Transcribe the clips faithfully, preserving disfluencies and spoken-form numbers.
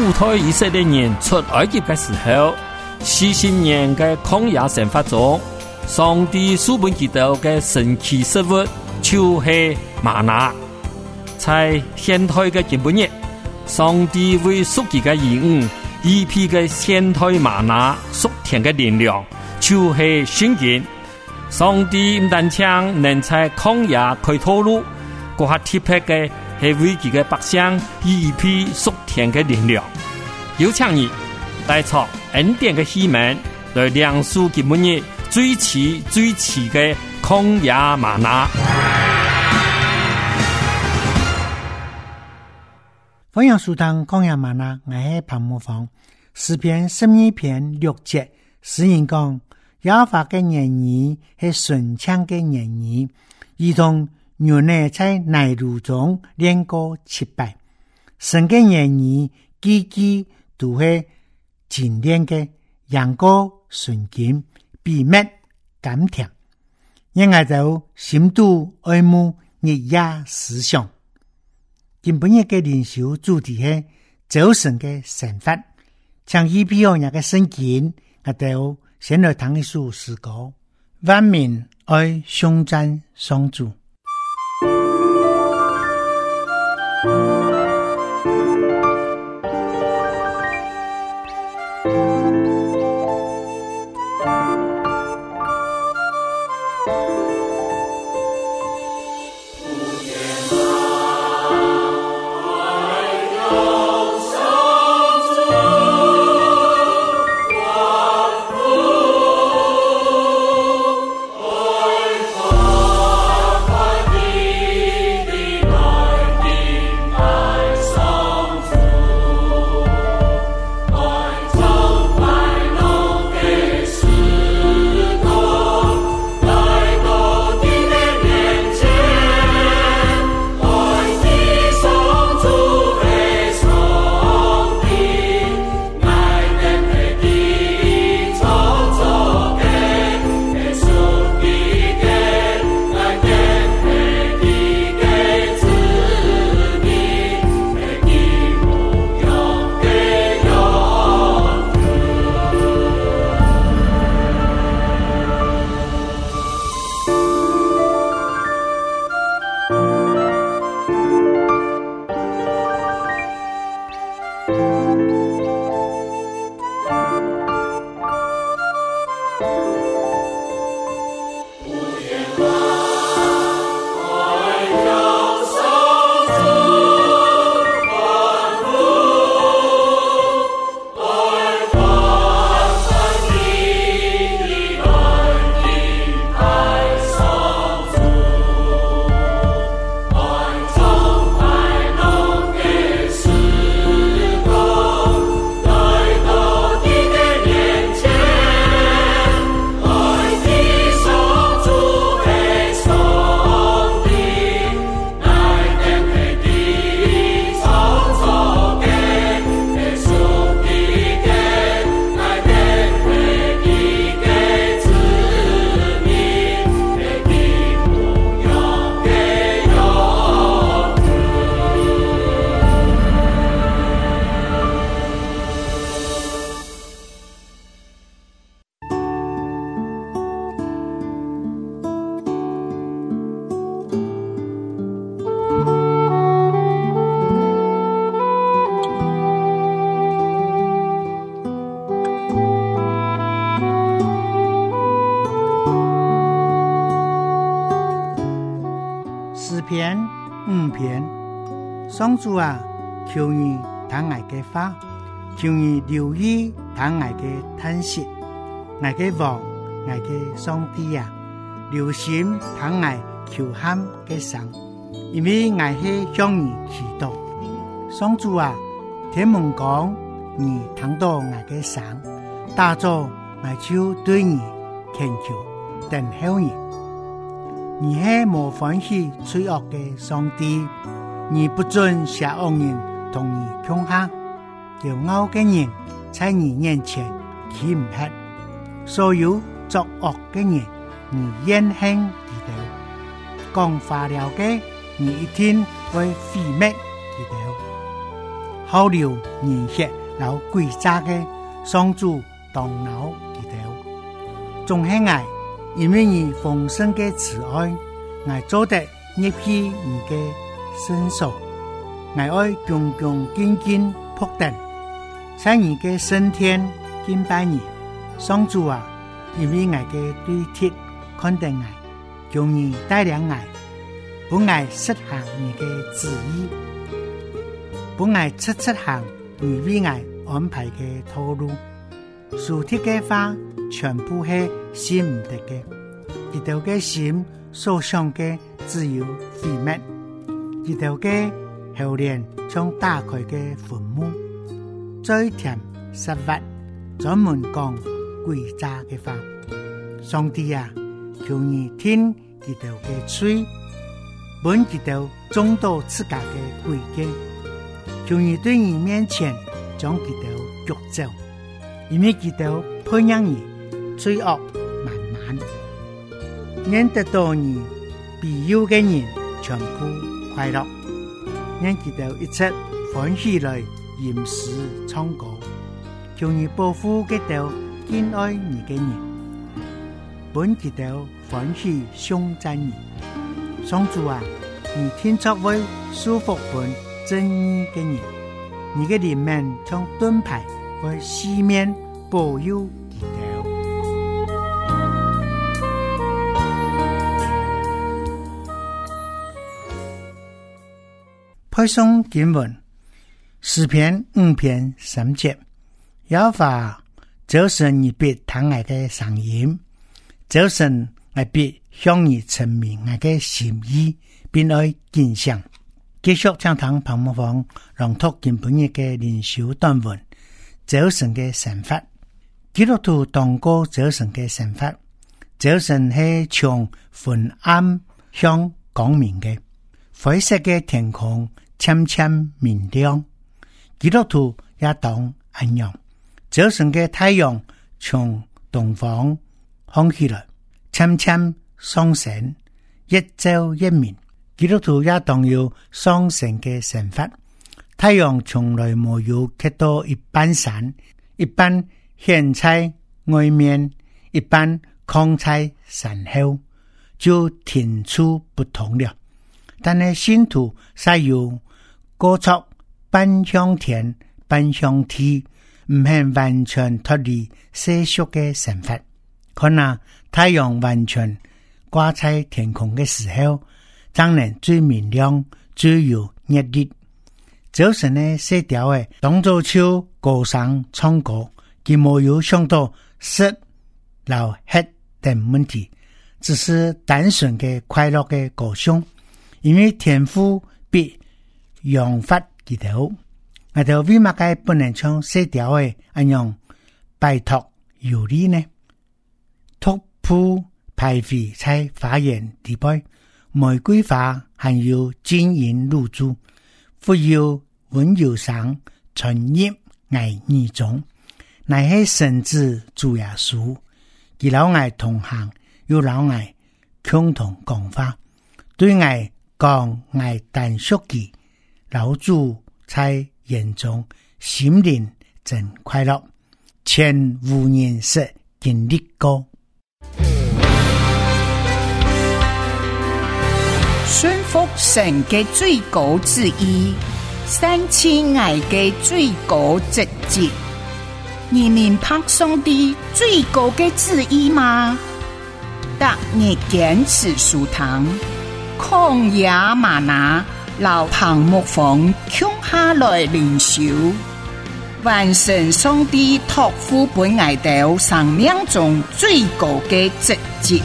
主推以色列人出埃及的时候，四十年的曠野生活中，上帝赐本基督的神奇食物就是玛拿。在现代的今日，上帝为属己的兒女預備嘅現代瑪拿屬天嘅力量，就是聖經。上帝唔單將能在曠野開道路，嗰下特別嘅係為佢嘅百姓預備屬天嘅力量。有請你帶出恩典嘅希望，來亮出今日最遲最遲嘅曠野瑪拿。 歡迎收聽曠野嗎哪，我係彭木芳。詩篇十二篇六節，詩人講耶和華嘅言語係順暢嘅言語，如同牛奶在奶乳中煉過七百。神嘅言語句句都係精煉嘅，羊羔純淨，秘密甘甜，因我就心度愛慕日夜思想。今本日嘅靈修主題係早晨嘅神法，像依比我日嘅聖經，我哋先來聽一首詩歌，萬民愛頌讚上主。篇五篇，上主啊，求你聽我嘅話，求你留意聽我嘅嘆息，我嘅王，我嘅上帝啊，留心聽我求喊嘅聲，因為我係向你祈禱。上主啊，天門講你聽到我嘅聲，打造我就對你懇求等候你。你係無歡喜罪惡嘅上帝，你不准邪惡人同你共下，驕傲嘅人在你面前企唔吃，所有作惡嘅人你厭恨佢哋，講化了嘅你一定會毀滅佢哋。 好流人血流鬼渣嘅上主当劳记头，仲系爱因为你丰盛嘅慈爱，爱做得入去你嘅身手，爱爱恭恭敬敬仆等，在你嘅升天敬拜你。上主啊，因为爱嘅对贴看待爱，叫你带领爱，不爱实行你嘅旨意，不爱切切行你为爱安排嘅道路。属贴嘅话全部係信唔得嘅，佢哋嘅心所想嘅只有毀滅，佢哋嘅後臉像打開嘅墳墓，最甜實物專門講詭詐嘅話。上帝啊，求你聽佢哋嘅嘴，本佢哋眾多自家嘅詭計，求你對你面前將佢哋捉走，因為佢哋配讓你罪惡滿滿，讓得到你庇佑嘅人全部快樂，讓佢哋一切歡喜來吟詩唱歌，求你保護佢哋敬愛你嘅人，本佢哋歡喜頌讚你。上主啊，你天作為舒服本正義嘅人，你嘅臉面像盾牌為四面保佑佢哋。配送經文詩篇五篇三節，耶和華就是你必疼愛的聲音，就是我必向你陳明我的心意，並愛敬想。繼續將堂旁木房朗讀今本日嘅靈修短文，早晨嘅神法。基督徒當過早晨嘅神法，早晨係從昏暗向光明嘅，灰色嘅天空漸漸明亮，基督徒也當安陽。早晨嘅太陽從東方升起來，漸漸上升，一晝一面。基督徒也當有上升嘅神法。太陽從來沒有睇到一半山，一半顯在外面，一半藏在山後，就天處不同了。但係信徒是有過錯奔向天奔向地，唔係完全脫離世俗嘅神法。可能太陽完全掛在天空嘅時候，當然最明亮最有熱力。早晨呢色調嘅當作唱歌聲唱歌，佢冇有想到色老黑等問題，只是單純嘅快樂嘅歌聲。因為天父必揚發佢哋，我哋為乜解不能唱色調嘅咁樣拜託有理呢？突破排廢在花園地背，玫瑰花含有金銀露珠，富有溫柔上傳入愛意中，乃係神子主耶穌，佢老愛同行，有老愛共同講話，對愛講愛但屬己，老主在眼中心靈真快樂，全無人識經歷過。 順服神嘅最高旨意，三千愛嘅最高職責，你明白上帝最高嘅旨意嗎？特你堅持屬堂，曠野嗎哪，老旁牧房共下來靈修，完成上帝託付本愛道生命中最高嘅職責。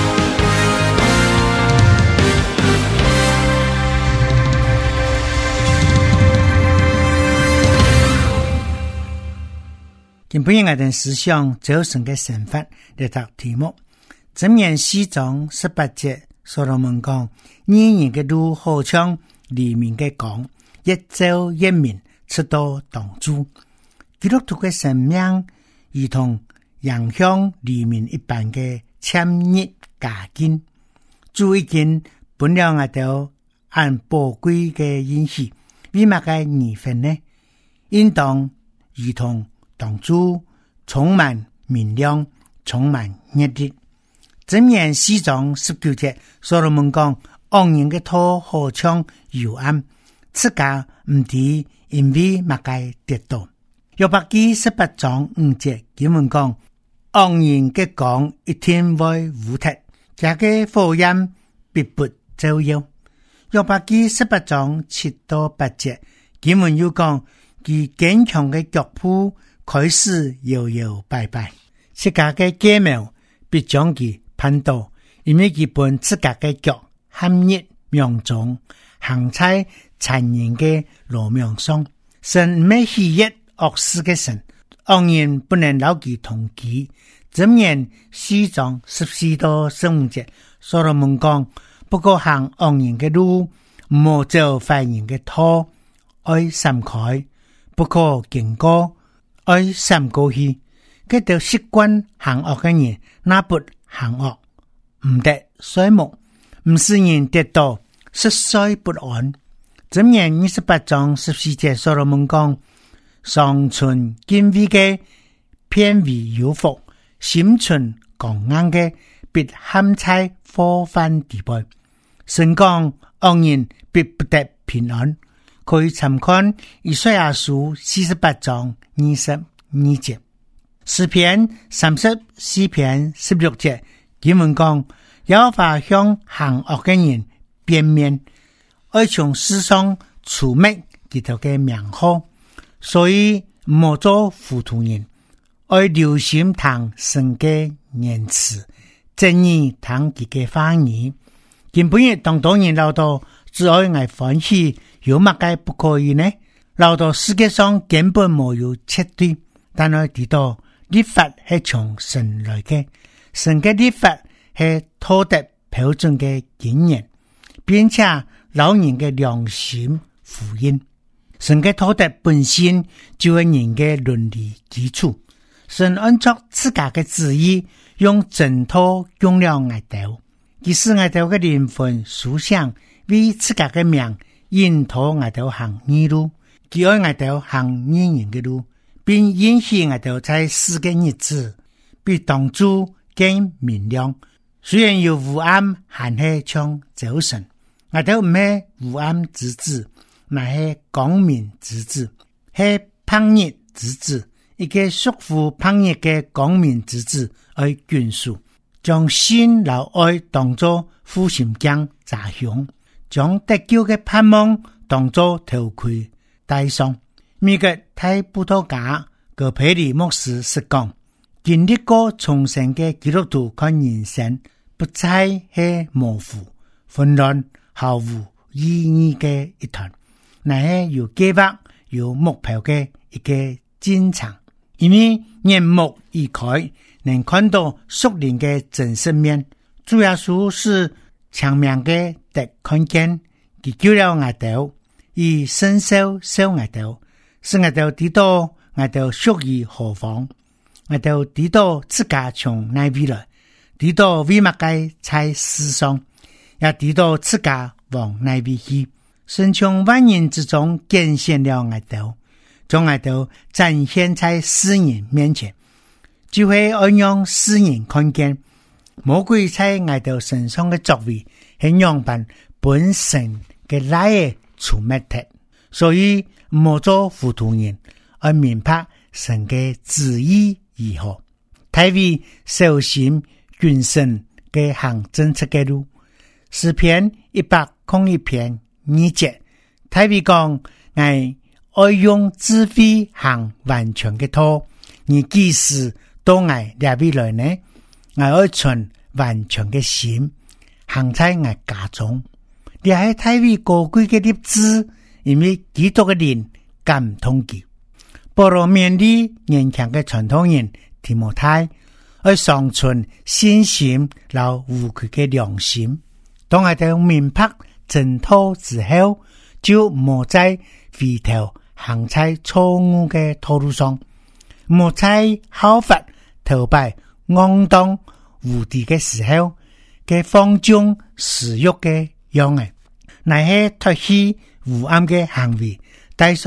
今本日我哋思想早晨嘅神法嚟讀題目，箴言四章十八節，所羅門講：義人嘅路好像黎明嘅光，一晝一面出到當主。基督徒嘅生命如同陽向黎明一般嘅纖熱加堅，主已經本了我哋按寶貴嘅應許，為乜嘅二分呢？ 应当如同当初充满明亮，充满热烈。箴言四章十九節，所羅門講：惡人嘅土好像幽暗，自家唔知因為乜嘢跌倒。約伯記十八章五節，經文講：惡人嘅講一天會污脫，這個火焰必不照耀。約伯記十八章七到八節，經文又講：其堅強嘅腳步開始搖搖擺擺，自家嘅腳苗必將其絆倒，因為佢本自家嘅腳陷入冥中，行在殘忍嘅路面上。神唔係喜悅惡事嘅神，惡人不能留其同己。箴言四章十四到十五節，所羅門講：不過行惡人嘅路，唔好走壞人嘅途，愛閃開，不可經過，愛閃過去。佢哋習慣行惡嘅人，那不行惡，唔得衰木，唔使人跌倒，失衰不安。箴言二十八章十四節，所羅門講：常存敬畏嘅，偏為有福；心存剛硬嘅，必陷在禍患地步。神講：惡人必不得平安。可以參看以賽亞書四十八章二十二節。詩篇三十四篇十六節，經文講：耶和華向行惡嘅人變面，愛從世上除滅佢哋嘅名號，所以唔好做糊塗人，愛留心聽神嘅言辭，正意聽佢嘅話語。根本日當多人留到只愛愛歡喜，有乜解不可以呢？留到世界上根本冇有絕對，但係知道律法係從神來嘅，神嘅律法係討得標準嘅經驗，並且老人嘅良心福音。神嘅討得本身就係人嘅倫理基礎。神按照自家嘅旨意，用真土用了愛道，其實愛道嘅靈魂思想為自家嘅命引導愛道行義路，佢愛愛道行義人嘅路，並允許愛道在世嘅日子比當初更明亮。雖然有烏暗，還係像早晨。愛道唔係烏暗之子，乃係光明之子，係盼日之子。一個束縛盼日嘅光明之子，愛眷屬，將心和愛當作護心鏡扎向，將得救嘅盼望當作頭盔戴上。美國太葡萄架葛培理牧師是講，經歷過重生嘅基督徒看人生，不再係模糊、混亂、毫無意義嘅一團，乃係有計劃、有目標嘅一個進程。因為眼目一開，能看到屬靈嘅真實面。主耶穌是長命嘅得看見，佢救了我哋，以伸手收我哋，使我哋知道我哋屬於何方，我哋知道自家從哪邊來，知道為乜嘢在世上，也知道自家往哪邊去。神從萬人之中揀選了我哋，將我哋展現在世人面前，就會按讓世人看見魔鬼在我哋身上嘅作為係樣板本身嘅來出滅的。所以唔好做糊塗人，而明白神嘅旨意如何，太為小心謹慎嘅行正確嘅路。詩篇一百空一篇二節，太為講愛愛用智慧行完全嘅途，而幾時都愛兩位來呢？愛愛存完全嘅心，行在愛家中。你係太為高貴嘅立志，因為基督嘅靈感通佢。保羅勉勵年輕嘅傳統人提摩太，愛常存信心，留無愧嘅良心。當我哋明白真道之後，就莫再回頭行在錯誤嘅道路上，莫再效法頭擺骯蕩無敵嘅時候嘅放縱私欲嘅樣嘅，乃係脫去污暗嘅行為，帶上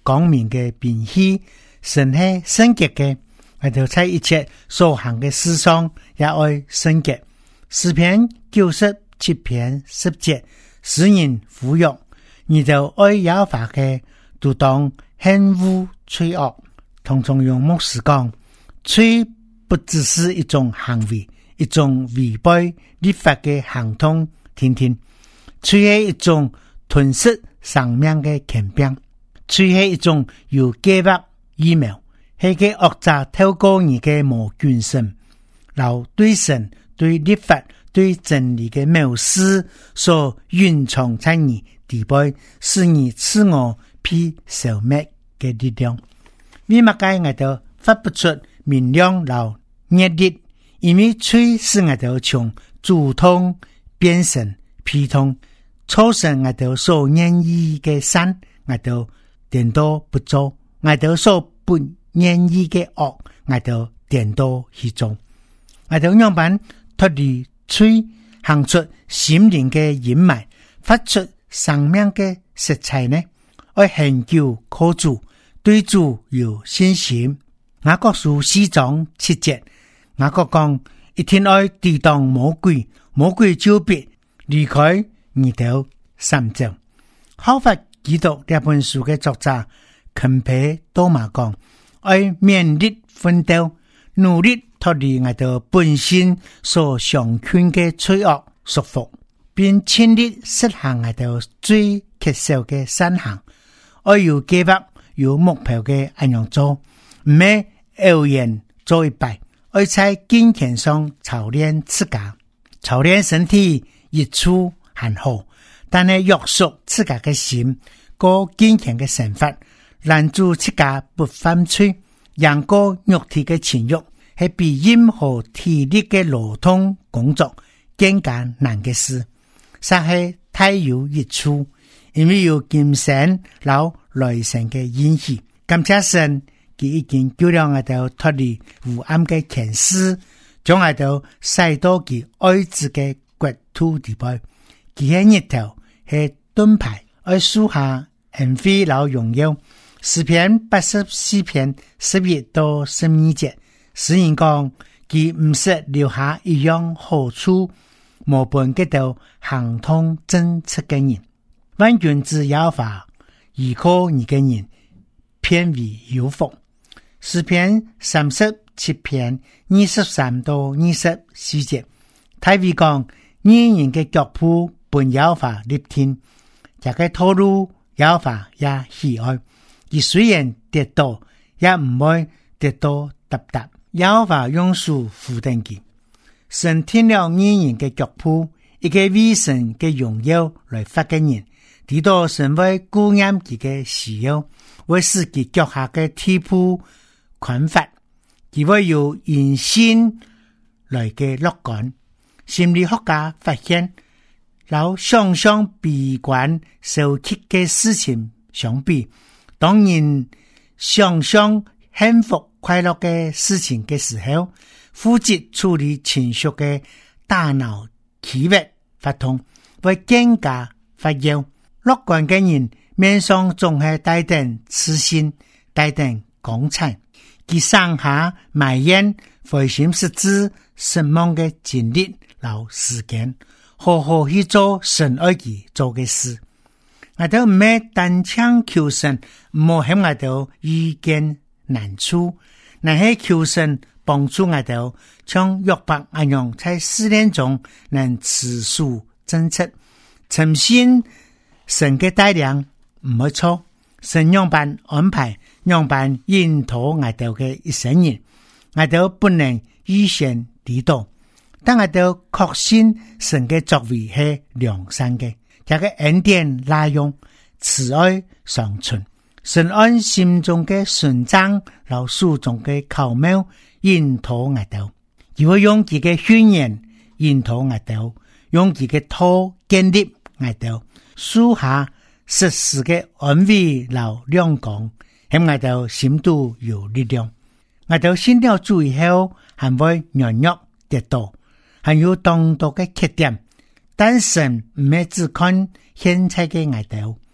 光明嘅辨析，神係聖潔嘅，我哋在一切所行嘅事上也愛聖潔。詩篇九十七篇十節，使人富裕，你就愛耶和華嘅，獨當恨惡罪惡。通常用牧師講，罪不只是一種行為，一種違背律法嘅行動，天天罪係一種吞噬生命嘅權柄，罪係一種有計劃預謀，係個惡者透過你嘅無權性，然後對神、對律法、對真理嘅藐視所隱藏在你底背，使你自我被消滅嘅力量。為乜解我哋發不出明亮然後熱烈？因為罪使我哋從主痛變成悲痛，造成我哋所願意嘅善，我哋顛倒不做；我哋所不願意嘅惡，我哋顛倒去做。我哋樣板脫離罪，行出心靈嘅陰霾，發出生命嘅色彩呢？愛恆久靠主，對主有信心。雅各書四章七節，雅各講：一天愛抵擋魔鬼，魔鬼就必離開你哋三走。效法基督這本書嘅作者肯培多馬講：愛勉力奮鬥，努力脫離我哋本身所常困嘅罪惡束縛，並盡力實行我哋最棘手嘅善行。愛有計劃、有目標嘅咁樣做，唔係偶然做一擺。愛在金錢上操練自家，操練身體益處很好，但係約束自家嘅心，過金錢嘅生活，攔住自家不犯罪，讓過肉體嘅情慾，係比任何體力嘅勞動工作更加難嘅事，實係太有益處。因為有今生老來生嘅恩賜，感謝神，佢已經救了我哋脫離黑暗嘅權勢，將我哋帶到佢愛子嘅國土地步。佢係日頭，係盾牌，愛樹下恩惠老榮耀。詩篇八十四篇十一到十二節，詩人講佢唔識留下一樣好處，無本嘅道行通正直嘅人。萬軍之耶和華依靠你嘅人，偏為有福。詩篇三十七篇二十三到二十四節，大衛講：義人嘅腳步本耶和華立天，這個道路耶和華也喜愛。佢雖然跌倒，也唔會跌倒踏踏。耶和華用手扶定佢，神聽了義人嘅腳步，一個為神嘅榮耀來發嘅人。提到神為顧念佢嘅需要，為使佢腳下嘅地步寬闊，佢會有因心來嘅樂觀。心理學家發現，老想象悲觀受氣嘅事情相比，當然想象幸福快樂嘅事情嘅時候，負責處理情緒嘅大腦區域發通，會更加發耀。樂觀嘅人面上總係帶點自信，帶點光彩。佢上下埋怨灰心失志、失望嘅經歷老時間，好好去做神愛佢做嘅事。我哋唔係單槍求神，唔好喺我哋遇見難處，乃係求神幫助我哋，像約伯一樣在試煉中能持續真實，誠信。神嘅帶領唔會錯，神樣辦安排，樣辦引導我哋嘅一生人，我哋不能預先知道，但我哋確信神嘅作為係良善嘅，這個恩典拉用慈愛常存，神按心中嘅順章，老書中嘅巧妙引導我哋，佢會用佢嘅宣言引導我哋，用佢嘅土建立我哋。樹下實時嘅安慰老亮光，喺我哋心度有力量。我哋信了主以後，還會軟弱跌倒，還有當多嘅缺點。但神唔係只看現在嘅我哋，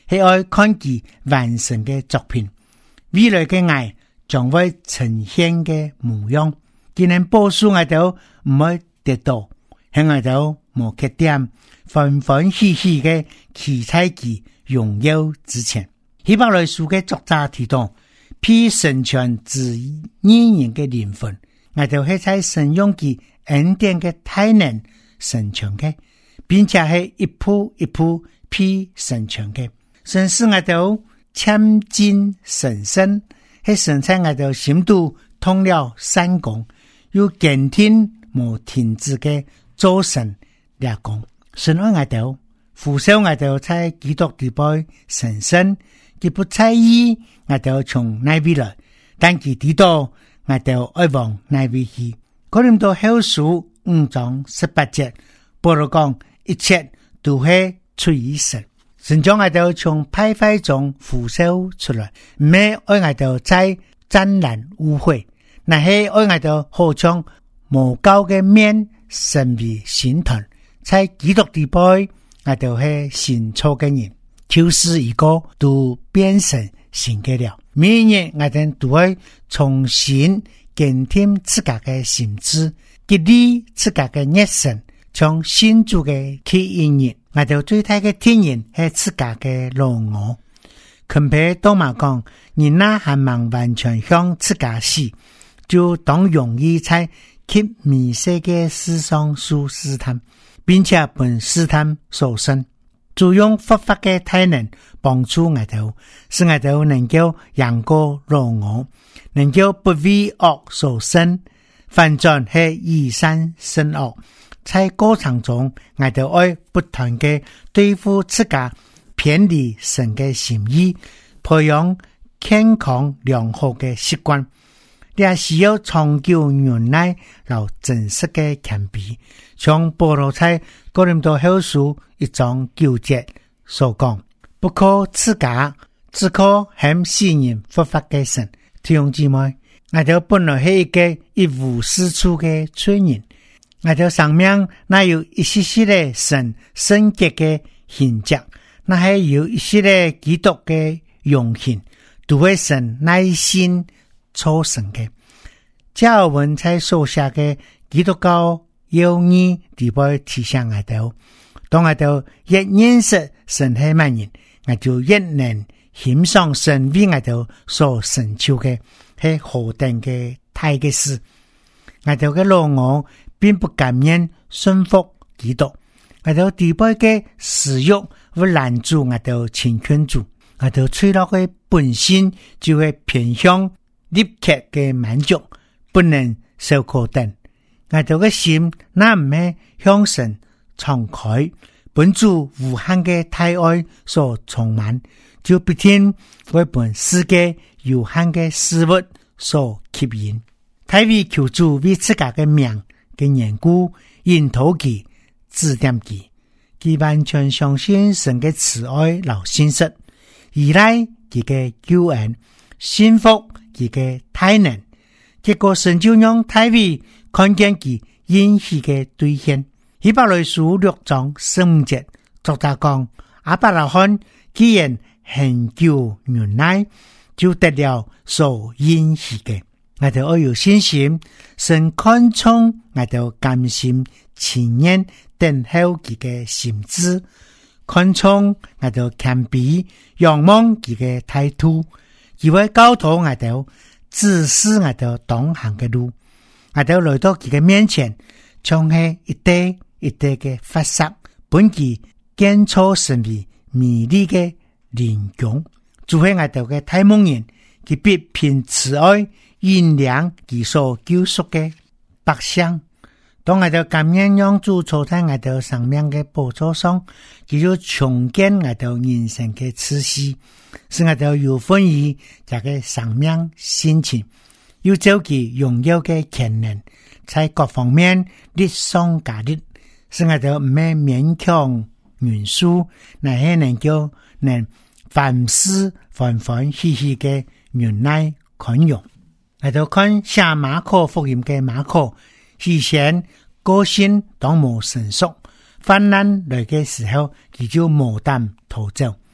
是愛看其完成嘅作品，未來嘅愛將會呈現嘅模樣。既然保守我哋唔會跌倒，向我哋無缺點，歡歡喜喜嘅期待其榮耀之前。希伯來書嘅作者提到，披成全之義人嘅靈魂，我哋係在神用其恩典嘅大能成全嘅，並且係一步一步披成全嘅。神使我哋簽進神身，係神在我哋心度通了三功，又堅定無停止嘅做神立功。神愛我哋，扶守我哋在基督裏邊神身，佢不在意我哋從哪邊來，但佢知道我哋愛往哪邊去。哥林多後書五章十八節，保羅講一切都係出於神。神將我哋從敗壞中扶守出來，唔係愛我哋在沾染污穢，那係愛我哋好像無酵嘅麵成為新團，在基督裏邊我哋係新造嘅人，就是一個都變成新嘅了。每日我哋都會重新檢聽自家嘅心智，激勵自家嘅熱忱，從新主嘅吸引人。我哋最大嘅天然係自家嘅老我。肯皮多馬講，人那還望完全向自家死，就當容易在給迷失嘅世上受試探，並且本試探所生。就用佛法嘅大能幫助我哋，使我哋能夠贏過老我，能夠不為惡所生，反轉係以善勝惡。在過程中，我哋愛不斷嘅對付自家偏離神嘅心意，培養健康良好嘅習慣。也需要長久忍耐，留真實嘅謙卑。像保羅在哥林多後書一章九節所講，不可自家，只可向世人佛法嘅神。弟兄姊妹，我哋本來係一個一無是處嘅罪人。我哋上面那有一些些的神聖潔嘅形象，那係有一些的基督嘅用形，都會神耐心操成嘅。加爾文在所寫嘅基督教要義地位提醒我哋，當我哋越認識神係乜人，我就越能欣賞神為我哋所成就嘅係何等嘅大嘅事。我哋嘅老我並不甘願順服基督，我哋地位嘅私欲會攔住我哋親近主，我哋脆弱嘅本性就會偏向立刻嘅滿足，不能受苦等。我哋嘅心那唔係向神敞開，本主無限嘅大愛所充滿，就必定會本世界有限嘅事物所吸引。大衛求主為自家嘅命嘅緣故，引導佢指點佢，佢完全相信神嘅慈愛和信實，依賴佢嘅救恩，信服佢嘅大能。結果神就讓大衛看見佢應許嘅兌現。希伯來書六章十五節，作者講亞伯拉罕既然恆久忍耐，就得了所應許嘅。我哋要有信心，神看重我哋甘心情願等候佢嘅心志，看重我哋謙卑仰望佢嘅態度，佢會教導我哋指示我哋當行嘅路。我哋來到佢嘅面前，從係一堆一堆嘅發誓，本佢建造成為美麗嘅靈宮，就係我哋嘅大牧人，佢必憑慈愛引領佢所救贖嘅百姓。當我哋感恩讓主坐在我哋生命嘅寶座上，佢就重建我哋人生嘅次序，使我哋有份於這個生命心情，要走佢榮耀嘅潛能，在各方面力上加力，使我哋唔係勉強認輸，乃係能夠能凡事歡歡喜喜嘅忍耐寬容。我哋看寫馬可福音嘅馬可，以前個性當無成熟，患難來嘅時候，佢就無膽逃走。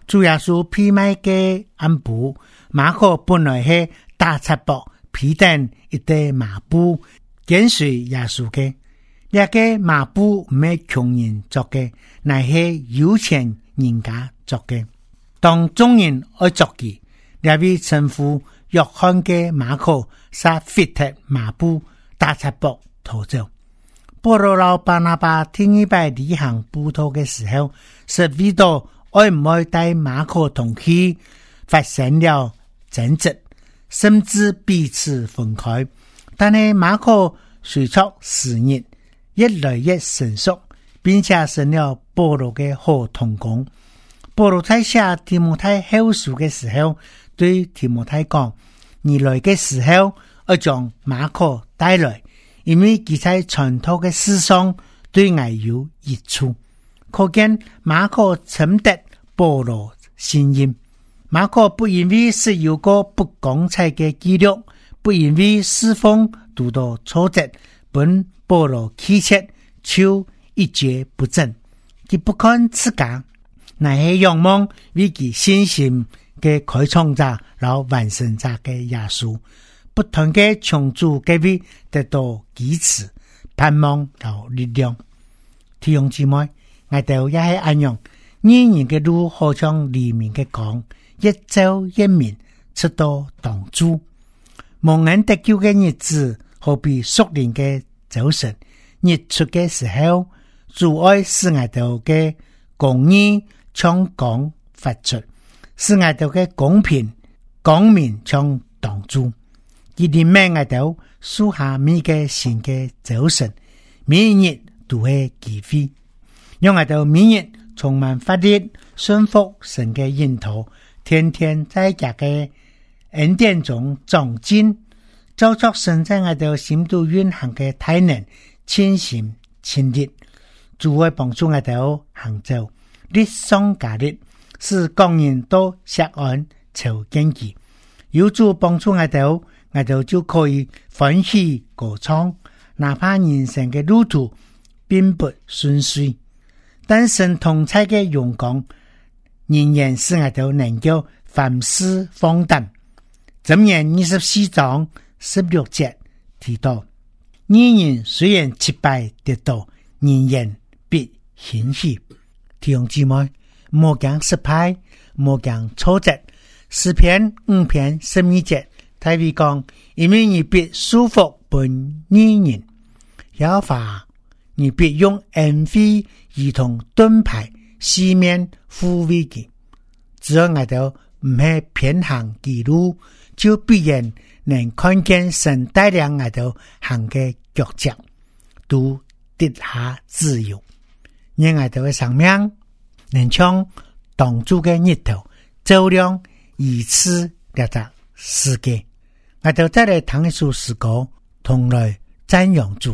主耶稣披卖嘅暗布，马可本來係大赤膊披頂一塊麻布，跟隨耶穌嘅。呢個麻布唔係窮人做嘅，乃係有錢人家做嘅。當眾人愛作嘅，呢位稱呼約翰嘅馬可撒腓特麻布大赤膊逃走。保羅老巴拿巴聽一拜旅行布道嘅時候，是為到愛唔愛帶馬可同去，發生了爭執，甚至彼此分開。但係馬可隨着時日越來越成熟，並且成了保羅嘅好同工。保羅在寫提摩太後書嘅時候，對提摩太講：你來嘅時候，要將馬可帶來，因為佢在傳道嘅事上對我有益處。可見馬可深得保羅信任。馬可不因為是有個不光彩嘅記錄，不因為侍奉遇到挫折，本保羅氣切就一蹶不振。佢不看自家，乃係仰望為其信心嘅開創者，然後完成者嘅耶穌，不斷嘅從主嘅位得到支持、盼望和力量。弟兄姊妹，我哋也係安樣，呢年嘅路好像黎明嘅光，一朝一面出到當主。蒙恩得救嘅日子，好比屬靈嘅早晨，日出嘅時候，主愛使我哋嘅公義從光發出，使我哋嘅公平光明從當主。佢哋命我哋樹下每個新嘅早晨，每一日都係機會，讓我哋每日充滿發力，順服神嘅引導，天天在家嘅恩典中長進，照着神在我哋心度運行嘅體能，千心千力，主會幫助我哋行走，力上加力，使各人都錫安求經濟。有主幫助我哋，我哋就可以歡喜歌唱，哪怕人生嘅路途並不順遂，但神同在嘅榮光仍然使我哋能夠凡事放膽。箴言二十四章十六節提到，義人雖然失敗跌倒，仍然必欣喜。弟兄姊妹，莫講失敗，莫講挫折。詩篇五篇十二節大衛講，因為你必舒服本義人，耶和華你必用恩惠如同盾牌四面護衛佢。只要我哋唔係偏行己路，就必然能看見神帶領我哋行嘅腳跡，都得下自由。讓我哋嘅生命能像當主嘅日頭照亮一次這個世界。我哋再來聽一首詩歌，同來讚揚主。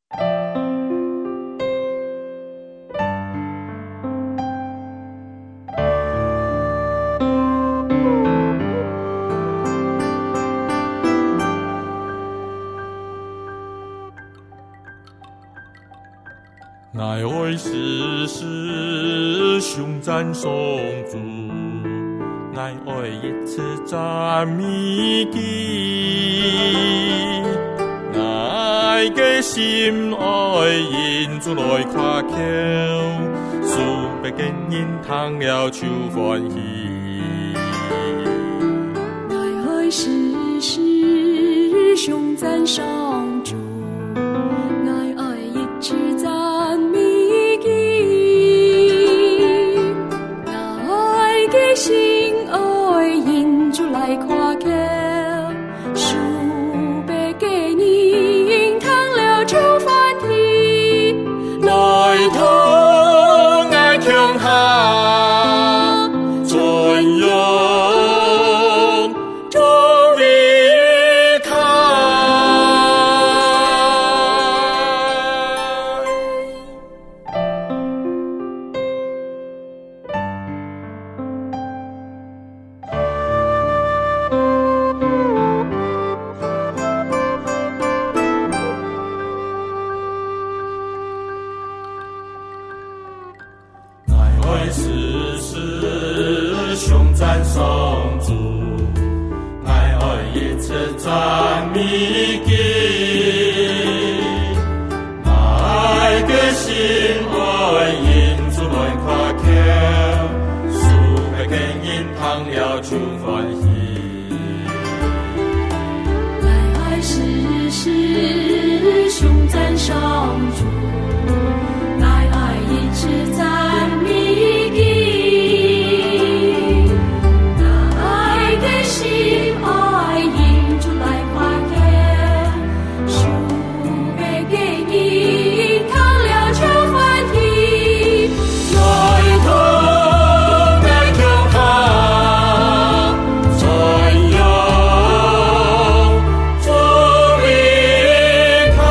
愛愛時時胸讚頌主，愛愛一次讚美佢，愛嘅心愛因主來誇口，數百個人聽了就歡喜。 愛愛時時胸讚頌主，愛愛一次讚美心愛因主來誇口，數百個人聽了就歡喜。來同愛聽下，尊榮主為他。 时胸赞颂主，爱爱一次赞美基，爱的心爱因主来夸口，数百个人谈了就欢喜。 爱爱时时胸赞颂主，爱爱一次赞美基，爱的心爱因主来夸口，数百个人谈了就欢喜。在同在教堂，在用主名堂。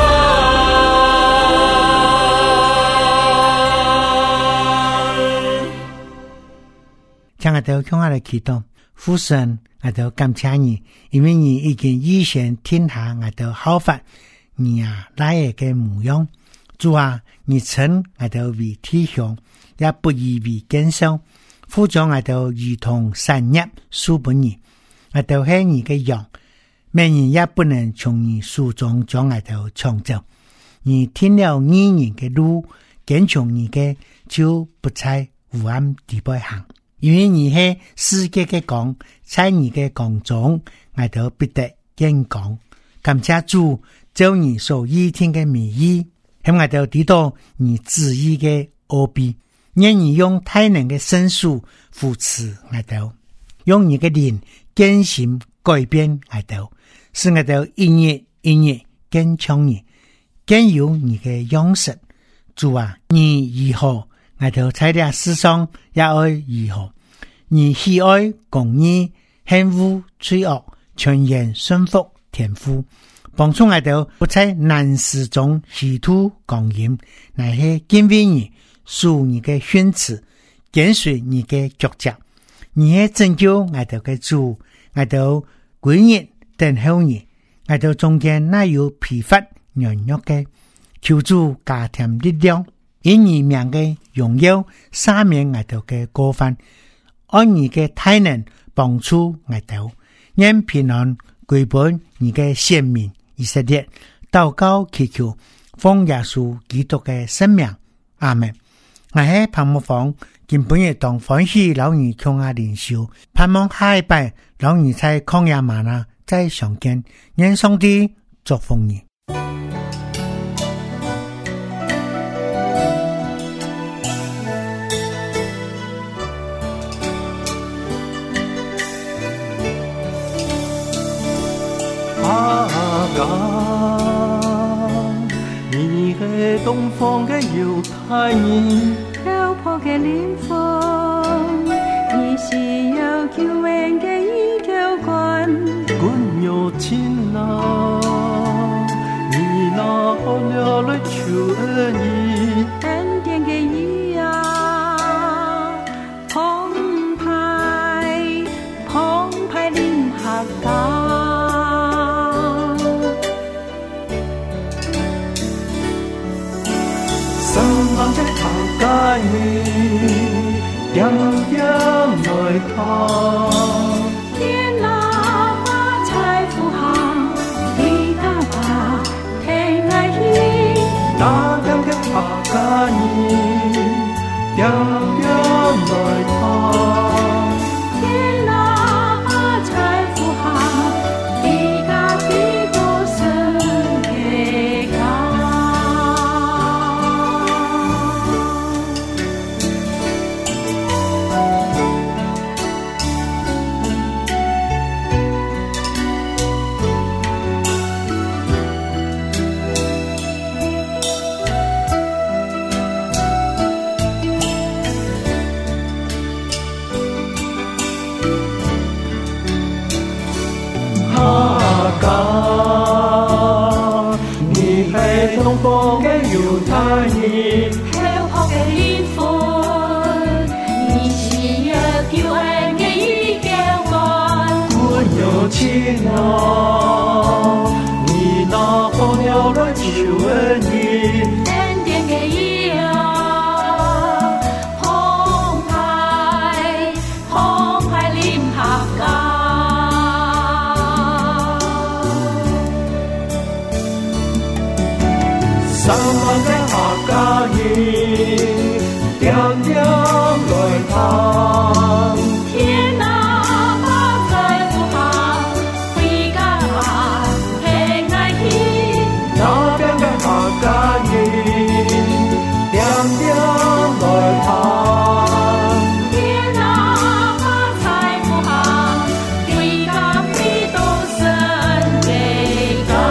将我哋向我哋祈禱，父神，我哋感謝你，因為你已經預先聽下我哋好法，你啊來嘅模樣。主啊，你稱我哋為弟兄，也不以為奸商，父將我哋如同產業書本你，我哋係你嘅羊，咩人也不能從你手中將我哋搶走。你聽了義人嘅路，堅從你嘅就不在烏暗地背行。因為你係世界嘅光，在你嘅光中，我哋必得見光。感謝主，照你所意聽嘅美意，向我哋知道你旨意嘅奧秘，願你用大能嘅聖書扶持我哋，用你嘅靈更新改變我哋，使我哋一日一日更強你，更有你嘅樣式。主啊，你如何，我哋在這世上也愛如何。你喜愛公義，恨惡罪惡，全然順服天父，幫助我哋不在難事中虛度光陰，乃是敬畏你，屬你嘅訓詞，跟隨你嘅腳跡。你係拯救我哋嘅主，我哋歸日等候你，我哋中間哪有疲乏軟弱嘅，求主加添力量，以你名嘅榮耀赦免我哋嘅過犯。按你嘅大能幫助我哋，讓平安歸本你嘅先民以色列，禱告祈求，奉耶穌基督嘅聖名，阿們。我係彭木房，今本日當歡喜老兒共阿靈修，盼望下一拜老兒在曠野嗎哪再相見，願上帝祝福你。 阿剛，你係東方嘅猶太人， 漂泊嘅靈魂，你是有救恩嘅依靠關， 君有情郎，你那好了來求恩義， 恩典嘅義啊，澎湃澎湃臨下港。 愛你點點來看， 天哪花彩富行，地大把天愛意， 大點嘅拍假意，點點來看， 天哪花彩富行，地大地多生嘅港。 東方嘅猶太人， 漂泊嘅靈魂，你是有救恩嘅依靠關， 君有情郎，你那好了來求恩義， 恩典嘅義啊，澎湃澎点点来探。 天哪，发财不行，回家平安去。 那边的客家人，点点来探。 天哪，发财不行，回家飞到神的家。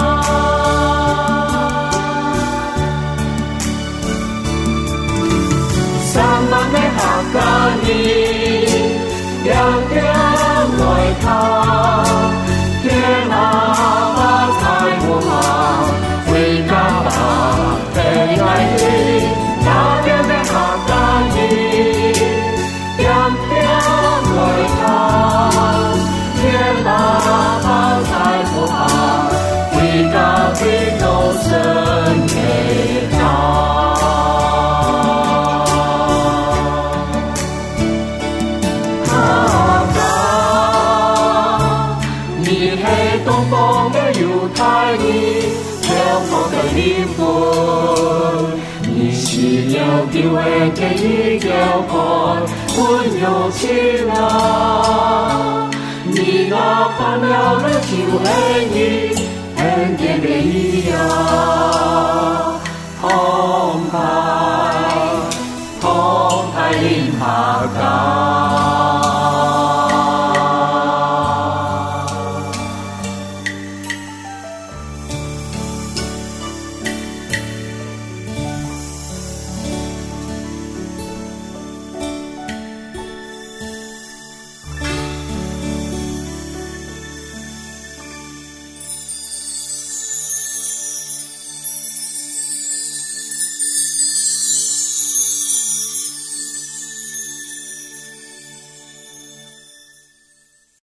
三万的客家人，点点来探。天哪，发财不行，回家吧，平安去。那边的客家人，点点来探。天哪，发财不行，回家飞到神的家。东方的犹太人，飘泊的灵魂，你是要救的给一条海，温柔起来。你那看了了就是你，天天的一样，澎湃，澎湃的客家。